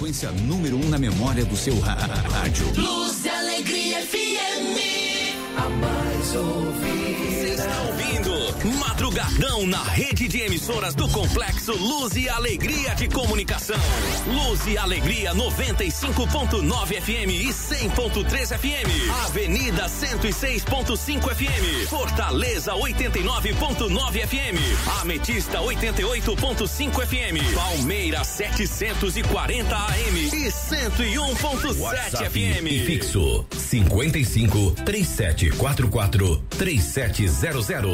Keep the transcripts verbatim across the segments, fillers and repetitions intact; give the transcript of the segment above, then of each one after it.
frequência número um na memória do seu rádio. Luz e Alegria F M. A mais ouvida. Você está ouvindo Madrugadão na rede de emissoras do Complexo Luz e Alegria de Comunicação. Luz e Alegria noventa e cinco ponto nove F M e cem ponto três F M. Avenida cento e seis ponto cinco F M. Fortaleza oitenta e nove ponto nove F M. Ametista oitenta e oito ponto cinco F M. Palmeiras setecentos e quarenta A M e cento e um ponto sete F M. E fixo cinquenta e cinco, trinta e sete quarenta e quatro, trinta e sete zero zero.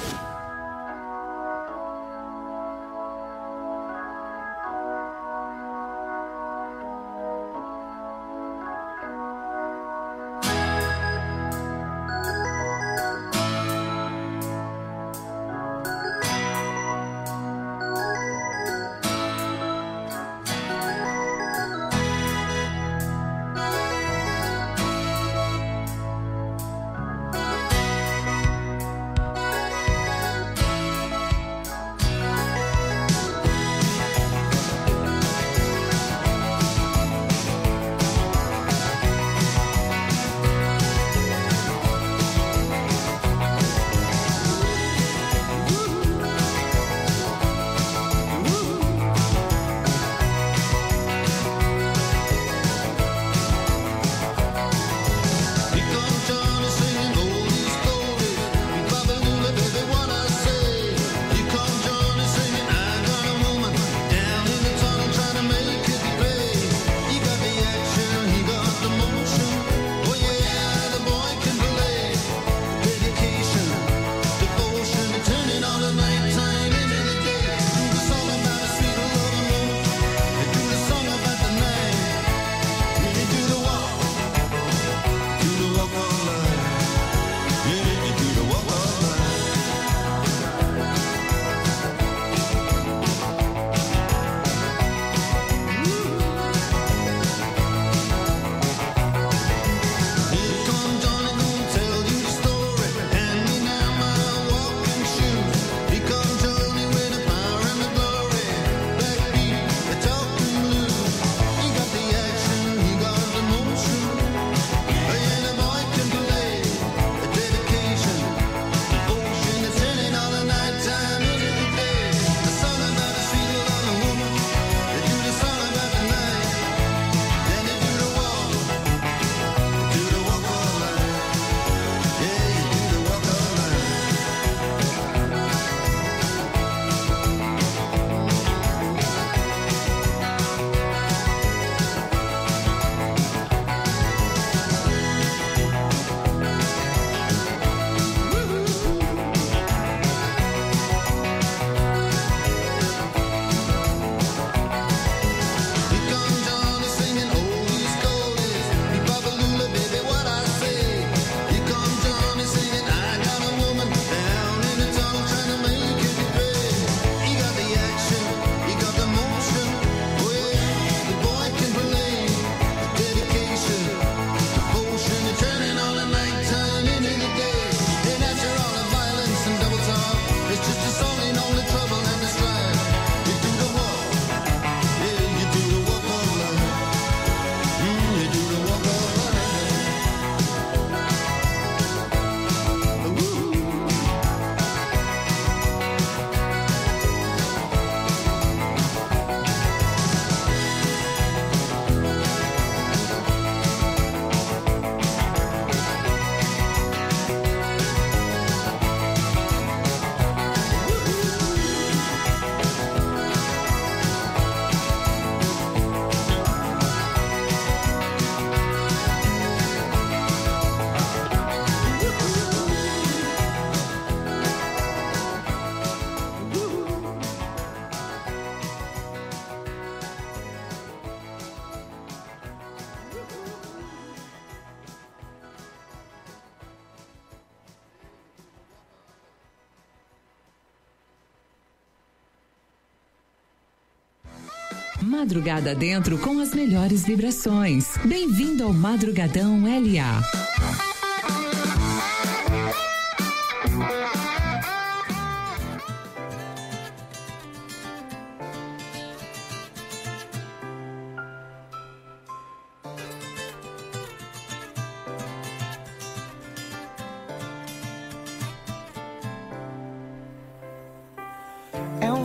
Madrugada dentro com as melhores vibrações. Bem-vindo ao Madrugadão L A.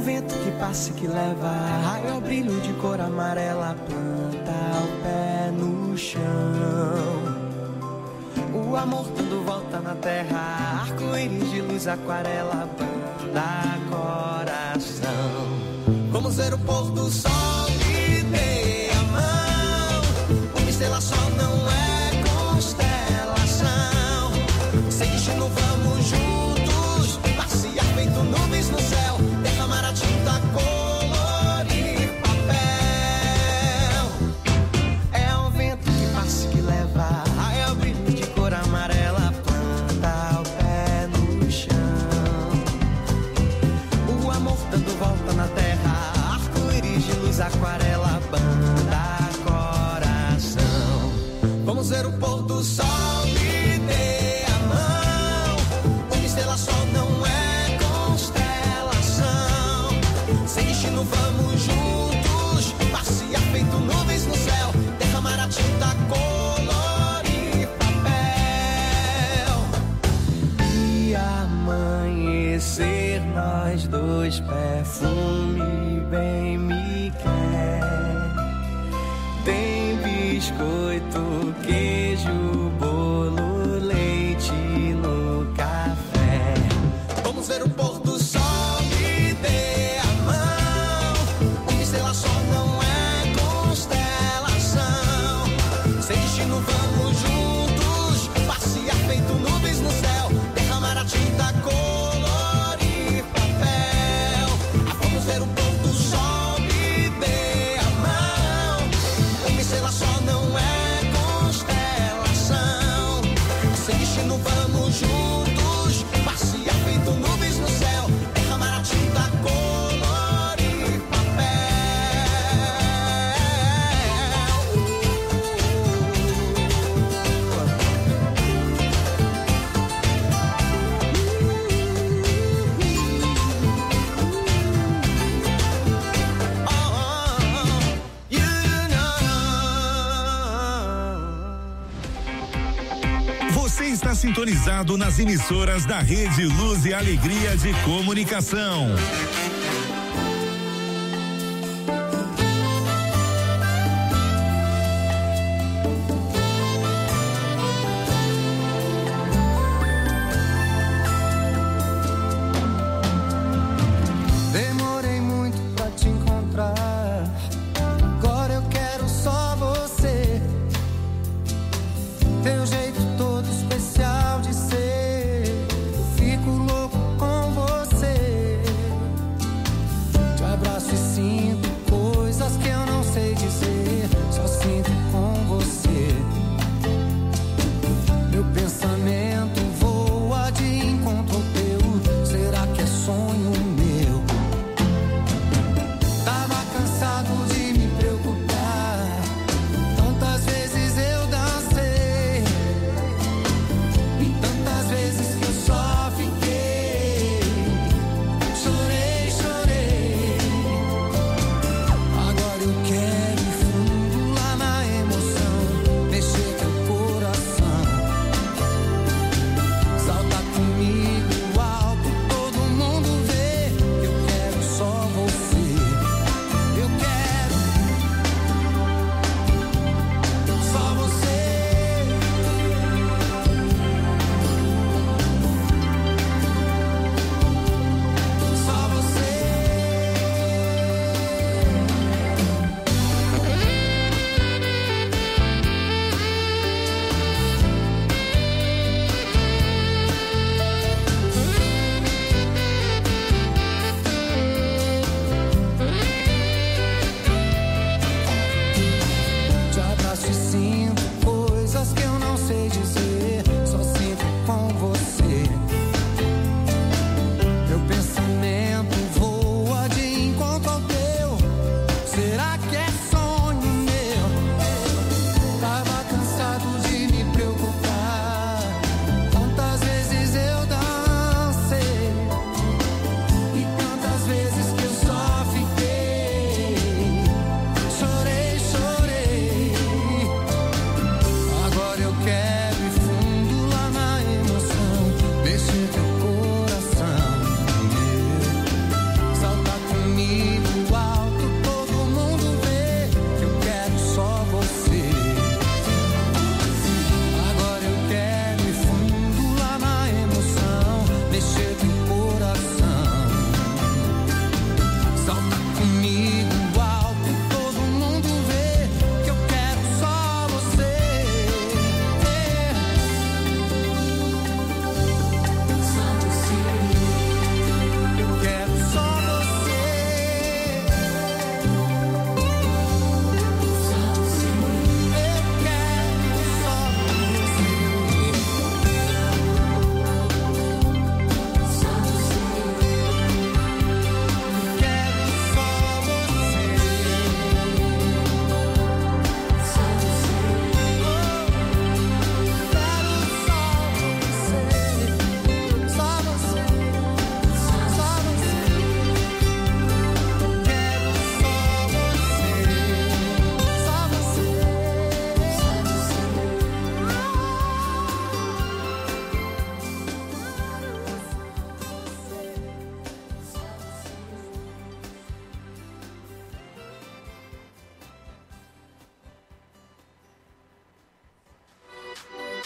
vento que passa e que leva raio ao brilho de cor amarela, planta o pé no chão. O amor tudo volta na terra, arco-íris de luz, aquarela, banda coração. Vamos ver o pôr do sol, me dê a mão. Uma estrela só não é constelação. Sem destino vamos juntos, passear feito nuvens no céu, derramar a tinta, colorir papel. É o vento que passa e que leva, é o brilho de cor amarela, planta o pé no chão. O amor dando volta na terra, arco-íris de luz, aquarela, banda coração. Vamos ver o pôr do sol, me dê a mão. Uma estrela só não é constelação. Sem destino vamos juntos, passear feito nuvens no céu, derramar a tinta, colorir papel. E amanhecer nós dois, perfume bem me quer. Tem biscoito, queijo, bolo, leite no café. Vamos ver o pôr do sol, me dê a mão. Uma estrela só não é constelação. Sem destino vamos juntos, passear feito nuvens no céu, derramar a tinta, colorir papel. Ah, vamos ver o pôr do sol, me dê a mão. Uma estrela só não é constelação. Sem destino vamos juntos, passear feito nuvens no céu, derramar a tinta, colorir papel. Você está sintonizado nas emissoras da Rede Luz e Alegria de Comunicação. Demorei muito pra te encontrar, agora eu quero só você. Teu jeito todo especial de ser, eu fico louco com você.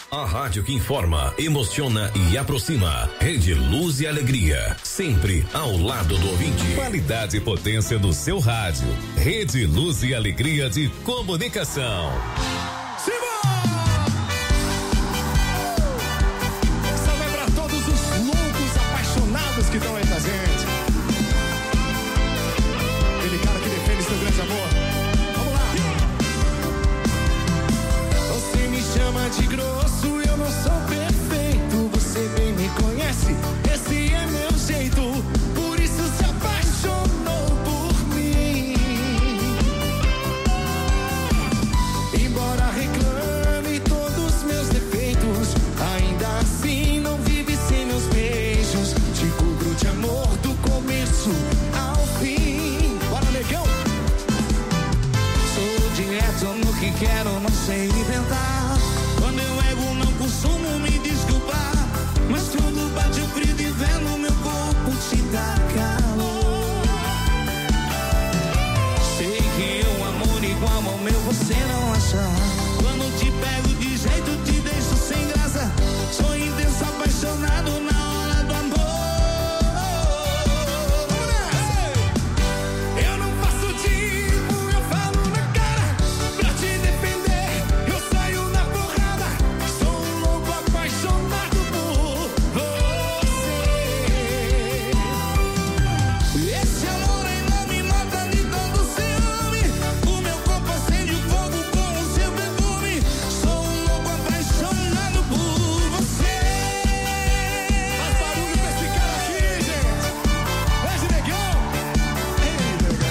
A rádio que informa, emociona e aproxima. Rede Luz e Alegria, sempre ao lado do ouvinte. Qualidade e potência do seu rádio. Rede Luz e Alegria de Comunicação. Essa vai pra todos os loucos apaixonados que estão aí com a gente. Aquele cara que defende seu grande amor. Vamos lá. Você me chama de grosso, eu não sou perfeito. Você bem me conhece, esse é meu jeito. Por isso se apaixonou por mim. Embora reclame todos meus defeitos, ainda assim não vive sem meus beijos. Te cubro de amor do começo ao fim. Bora, negão! Sou direto no que quero, não sei inventar. Quando eu erro não costumo me desculpar, mas quando bate o frio de inverno meu corpo te dá calor. Sei que um amor igual ao meu você não acha. Quando te pego de jeito te deixo sem graça. Sou intenso apaixonado na hora do amor. Eu não faço tipo, eu falo na cara. Pra te defender eu saio na porrada. Sou um louco apaixonado por você. Esse amor ainda me mata de tanto ciúme. O meu corpo acende o fogo com o seu perfume. Sou um louco apaixonado por você. Faz barulho pra esse cara aqui, gente. Vai, negão. Ei, negão.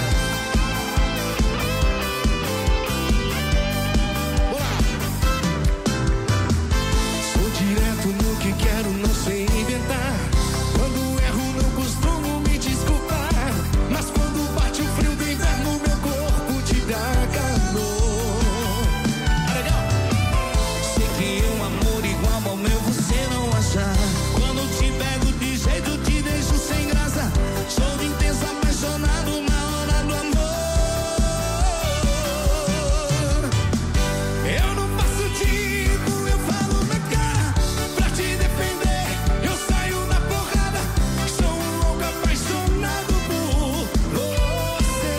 Bora. Sou direto no que quero, não sei inventar. Quando erro não costumo me desculpar, mas quando bate o frio do inverno meu corpo te dá calor. Ah, legal. Sei que um amor igual ao meu você não acha. Quando te pego de jeito te deixo sem graça. Sou intenso apaixonado na hora do amor. Eu não faço tipo, eu falo na cara. Pra te defender eu saio na porrada. Sou um louco apaixonado por você.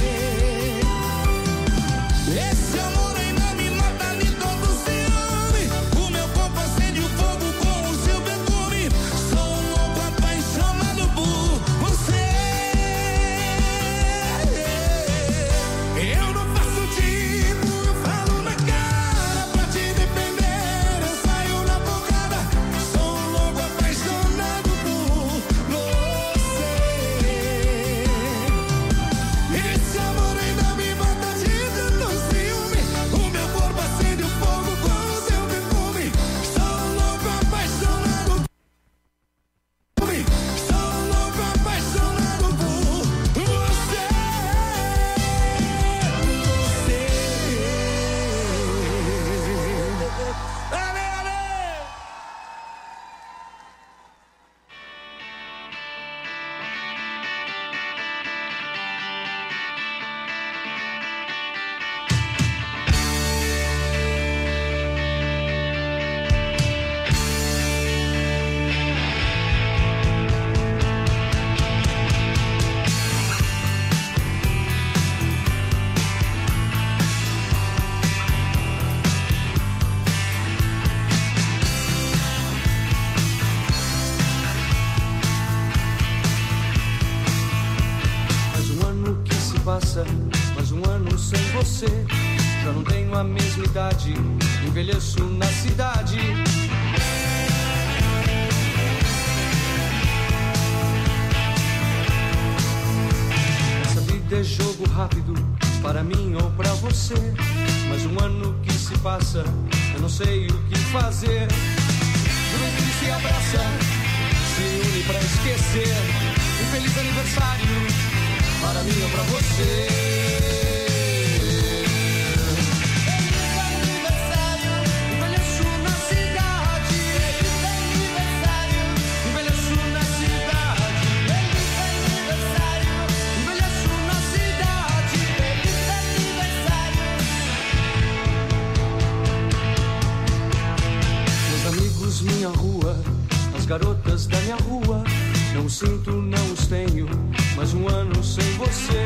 Esse amor ainda me mata de todo ciúme. O meu corpo acende o fogo com o seu perfume. Sou um louco apaixonado por você. Eu não faço tipo, eu falo na cara. Pra te defender eu saio na porrada. Sou um louco apaixonado por você. Esse amor ainda me mata de tanto ciúme. O meu corpo acende o fogo com o seu perfume. Sou um louco apaixonado por mim. Sou um louco apaixonado por você. Você. Ale, ale. Mais um ano que se passa, mais um ano sem você. Já não tenho a mesma idade, envelheço na cidade. Essa vida é jogo rápido, para mim ou pra você. Mais um ano que se passa, eu não sei o que fazer. Grupo que se abraça, se une pra esquecer. Um feliz aniversário, para mim ou pra você. garotas da minha rua. Não sinto, não os tenho, mas um ano sem você.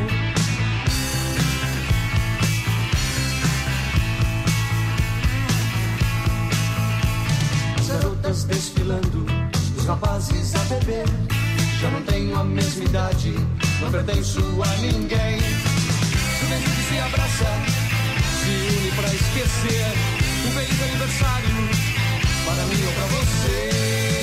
As garotas desfilando, os rapazes a beber. Já não tenho a mesma idade, não pertenço a ninguém. Juventude se abraça, se une pra esquecer. Um feliz aniversário para mim ou pra você.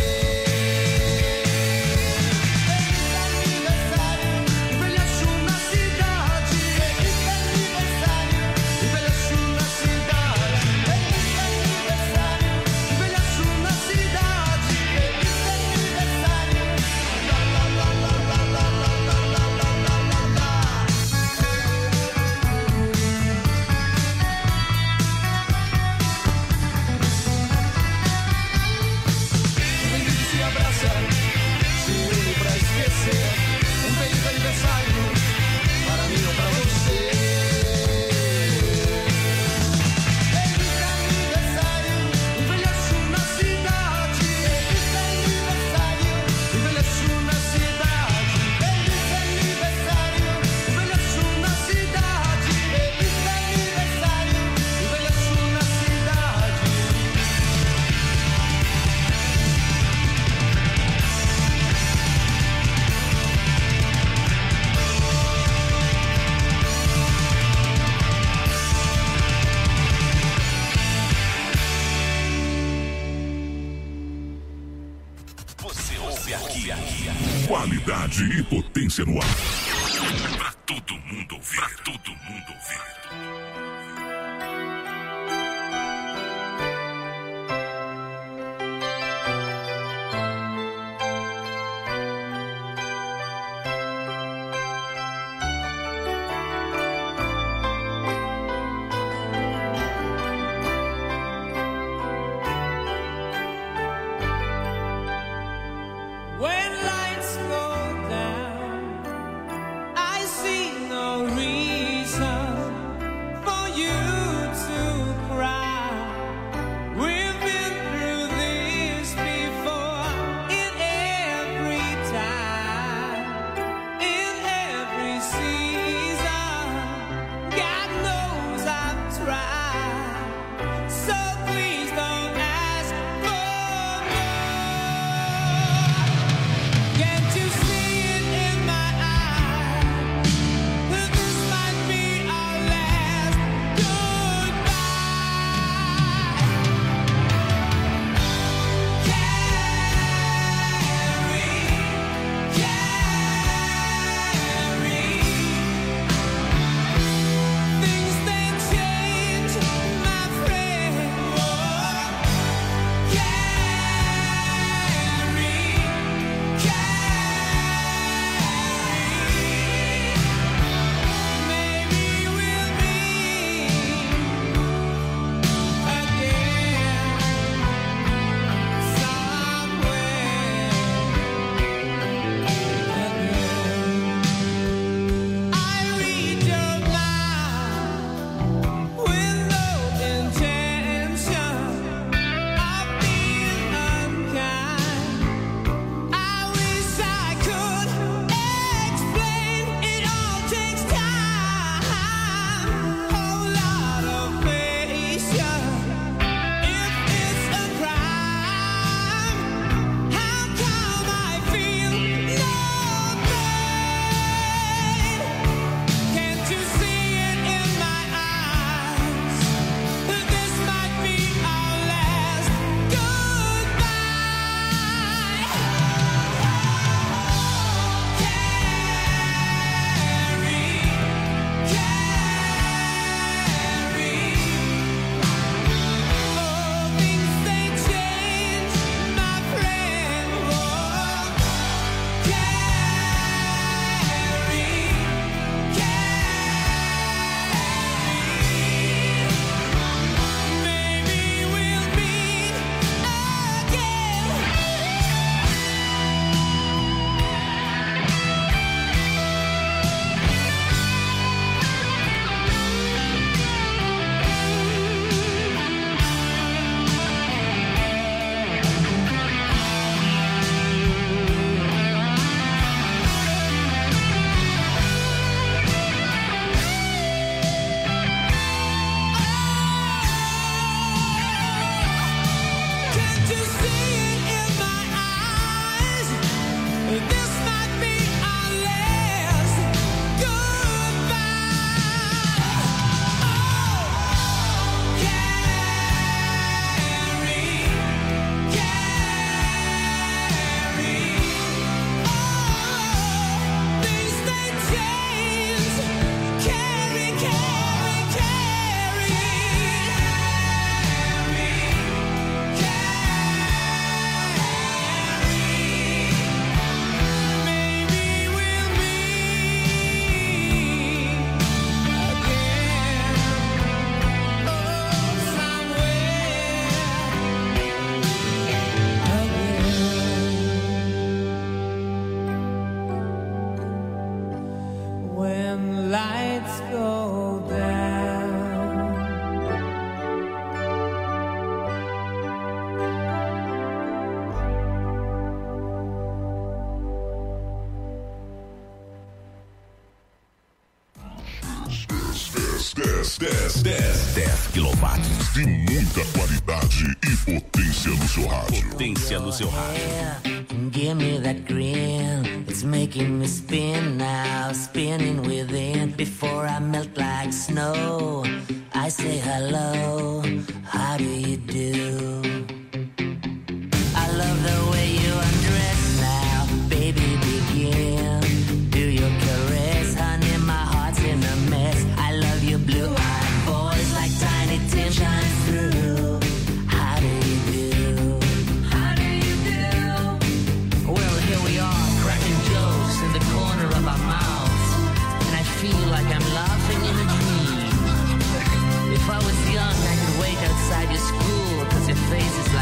Qualidade e potência no ar. Pra todo mundo ouvir. Pra todo mundo ouvir. dez, dez, dez, dez quilowatts de muita qualidade e potência no seu rádio. Potência no seu rádio. Give me that grin, it's making me spin now, spinning within. Before I melt like snow, I say hello, how do you do? I love the way you undress now, baby begin. Do your caress, honey, my heart's in a mess. I love your blue-eyed boys like Tiny Tim shine through. How do you do? How do you do? Well, here we are, cracking jokes in the corner of our mouths, and I feel like I'm laughing in a dream. If I was young, I could wait outside your school, cause your face is like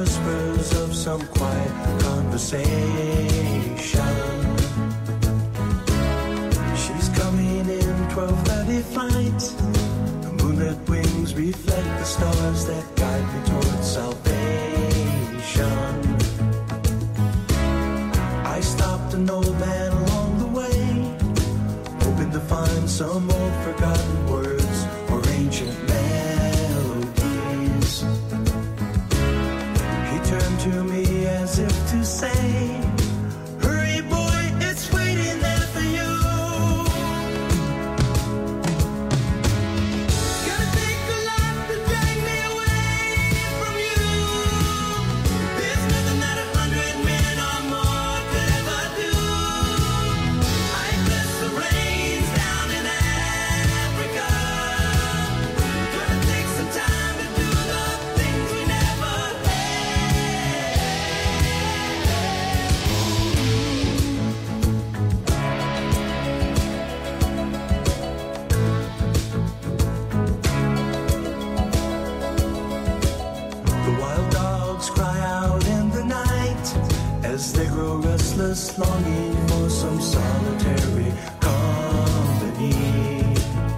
whispers of some quiet conversation. She's coming in twelve thirty flight. The moonlit wings reflect the stars that guide me towards salvation. I stopped an old man along the way, hoping to find some old forgotten words or ancient melodies. He turned to me as if to say, hurry boy, it's waiting there for you. Gonna take a lot to drag me away from you. There's nothing that a hundred men or more could ever do. I bless the rains down in Africa. Gonna take some time to do the things we never The wild dogs cry out in the night as they grow restless, longing for some solitary company.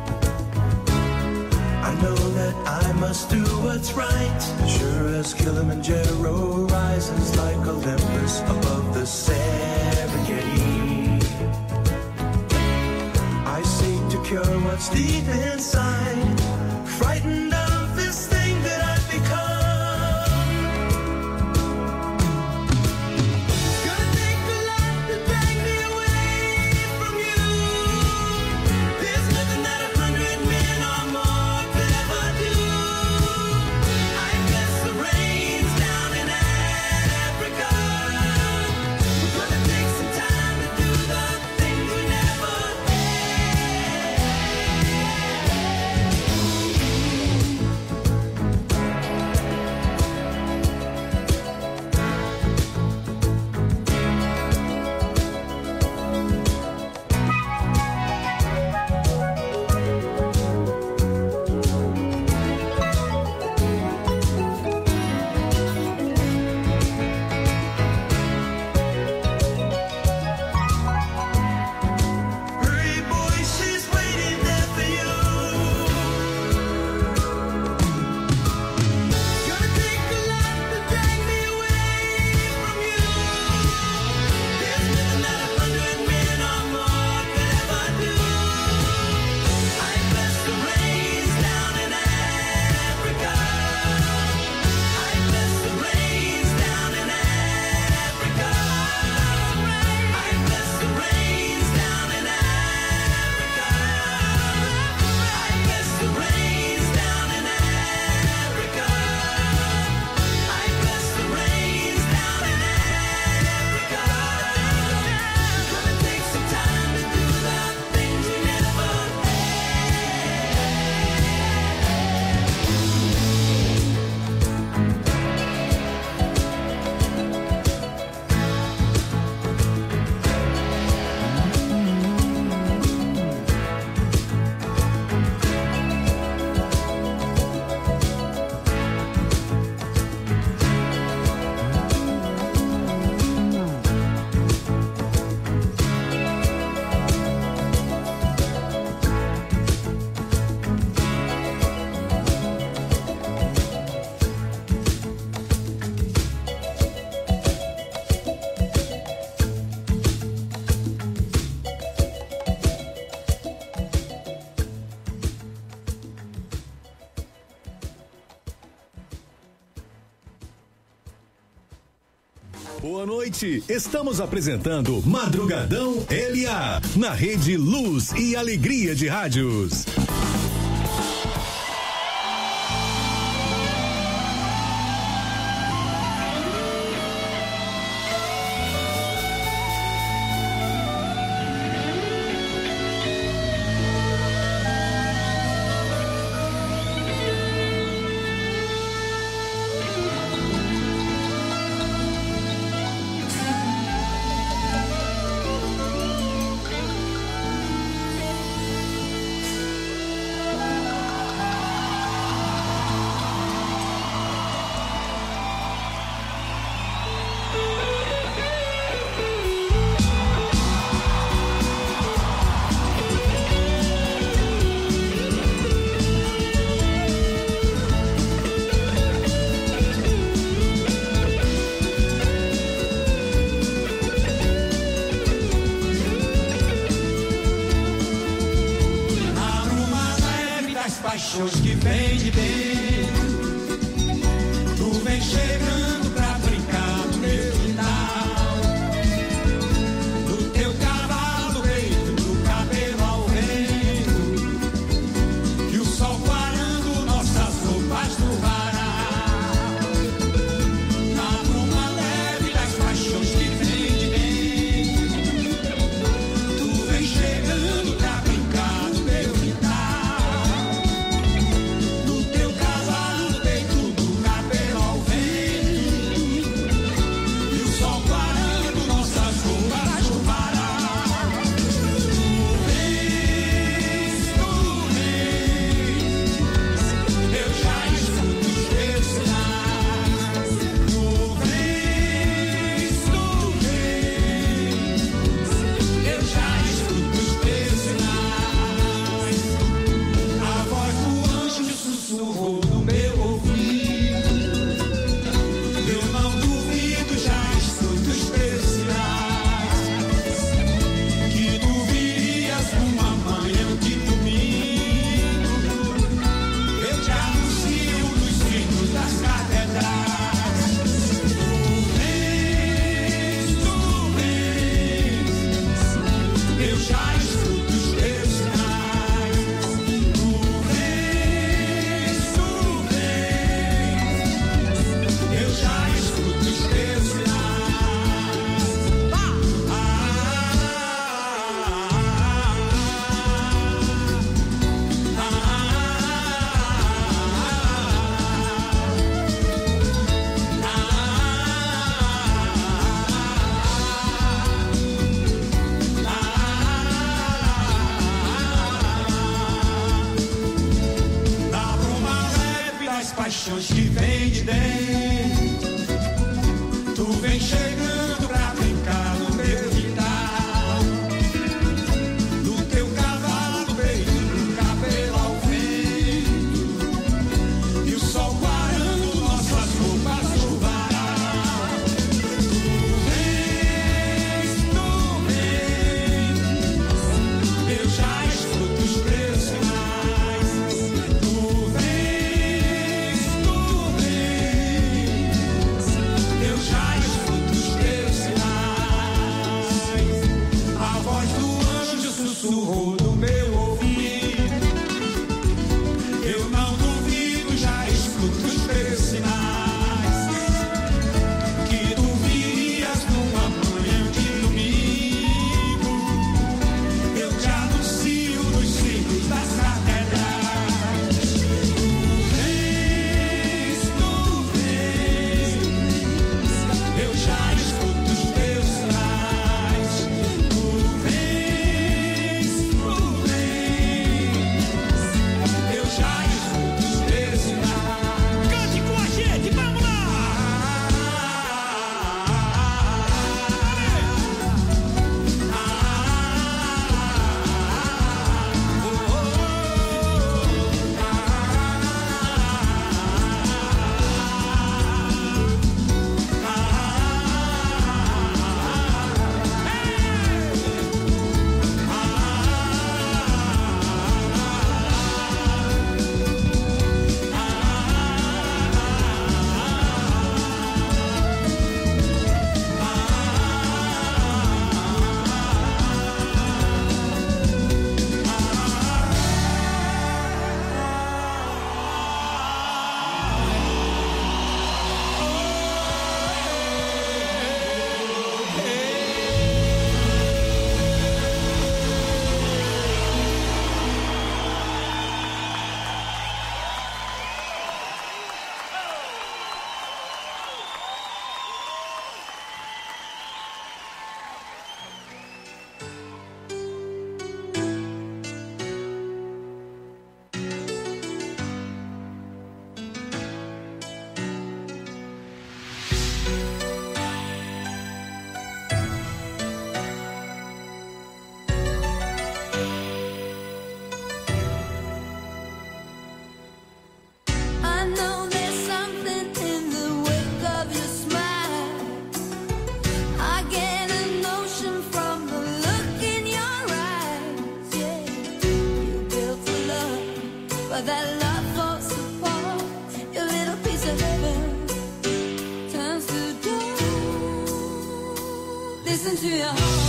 I know that I must do what's right, sure as Kilimanjaro rises like Olympus above the Serengeti. I seek to cure what's deep inside, frightened of this thing that I've become. Gonna take a lot to drag me away from you. There's nothing that a hundred men or more could ever do. I bless the rains down in Africa. We're gonna take some time to do the things we never Hurry boy, she's waiting there for you. Gonna take a lot to drag me away from you. There's nothing that a hundred men or more could ever do. I bless the rains down in Africa. I bless the rains down in Africa. I bless the rains down in Africa. I bless the rains down in Africa. I bless the rains down in Africa. Gonna take some time to do the things we never Boa noite, estamos apresentando Madrugadão L A na Rede Luz e Alegria de Rádios. paixões que vem de dentro. Tu vem chegando pra brincar no meu quintal. No teu cavalo feito, no cabelo ao vento. E o sol parando nossas roupas no varal. Na bruma leve das paixões que vem de dentro. Tu vem chegando pra brincar no meu quintal. No teu cavalo deito, no cabelo ao vento. E o sol parando nossas roupas no varal. Tu vens, tu vens, eu já escuto os teus sinais. Tu vens, tu vens, eu já escuto os teus sinais. A voz do anjo sussurrou no meu ouvido. Eu não duvido, já escuto os teus sinais. Que tu virias numa manhã de domingo. Eu te anuncio nos sinos das catedrais. Tu vens, tu vens, eu já escuto os teus sinais. Tu vens, tu vens, eu já escuto os teus sinais. Ah, ah, da bruma leve das paixões que vem de dentro. Tu vem chegando pra brincar no meu quintal. No teu cavalo feito, no cabelo ao vento. E o sol parando nossas roupas no varal. Tu vens, tu vens, eu já escuto os teus sinais. Tu vens, tu vens, eu já escuto os teus sinais. A voz do anjo sussurrou no meu ouvido. Eu não duvido, já escuto os teus sinais. Que tu virias numa manhã de domingo. Eu te anuncio nos sinos das catedrais. Tu vens, tu vens, eu já escuto os teus sinais. Tu vens, tu vens, eu já escuto os teus sinais. Cante com a gente, vamos lá! that love Listen to your heart.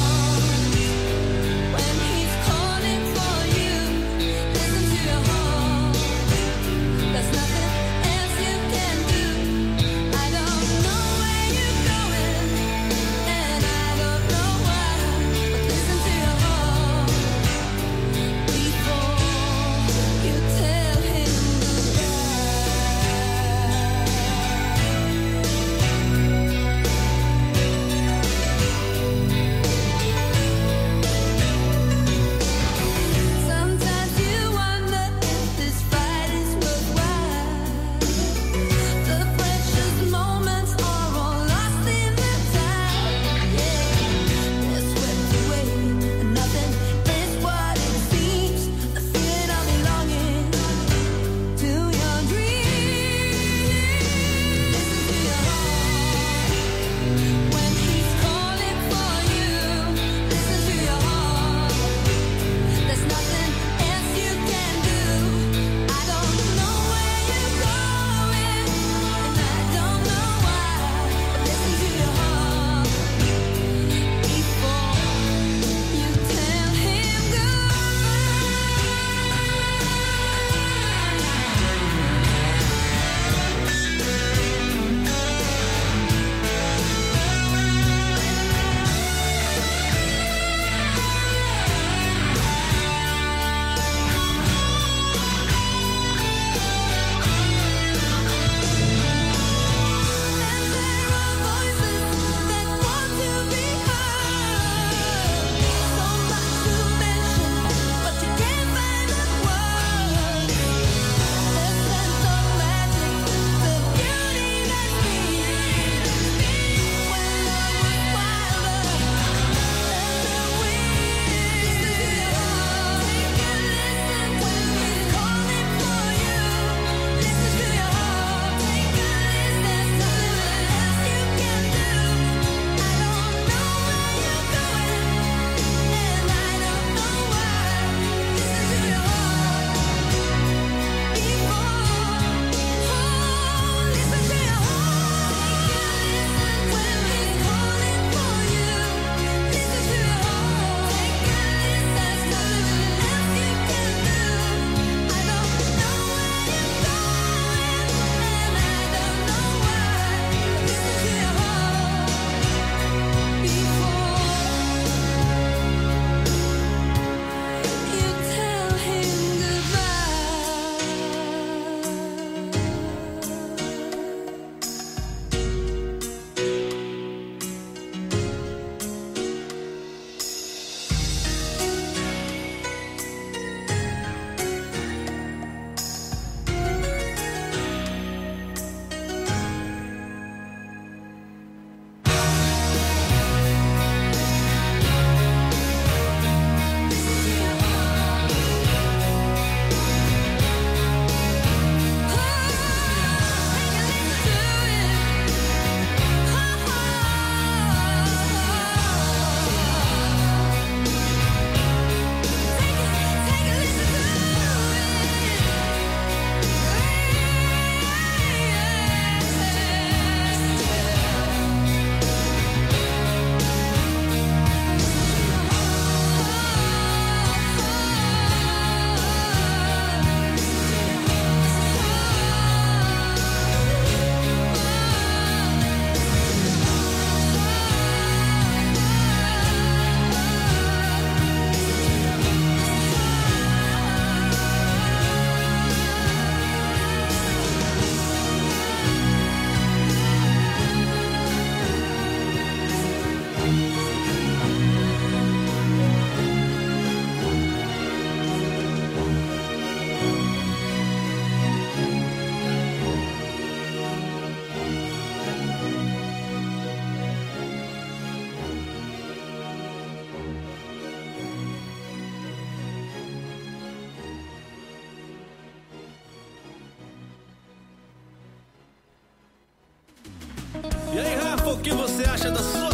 E aí, Rafa, o que você acha da sua